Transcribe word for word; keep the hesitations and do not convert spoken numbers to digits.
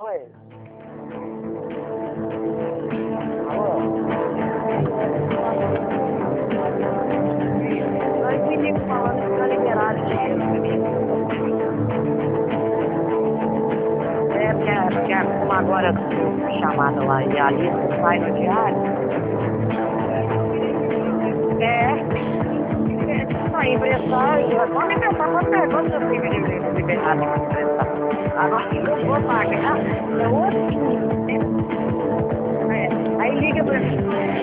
Oi. Alô? Dois meninos falando que tá liberado o dinheiro pra mim. É, porque, a- porque a- como agora a chamada lá e a lista sai no diário. É. Não, impressão, pode impressar, pode pegar quanto eu tenho de liberdade de impressar. Agora eu vou pagar, é outro. É. Aí liga pra mim.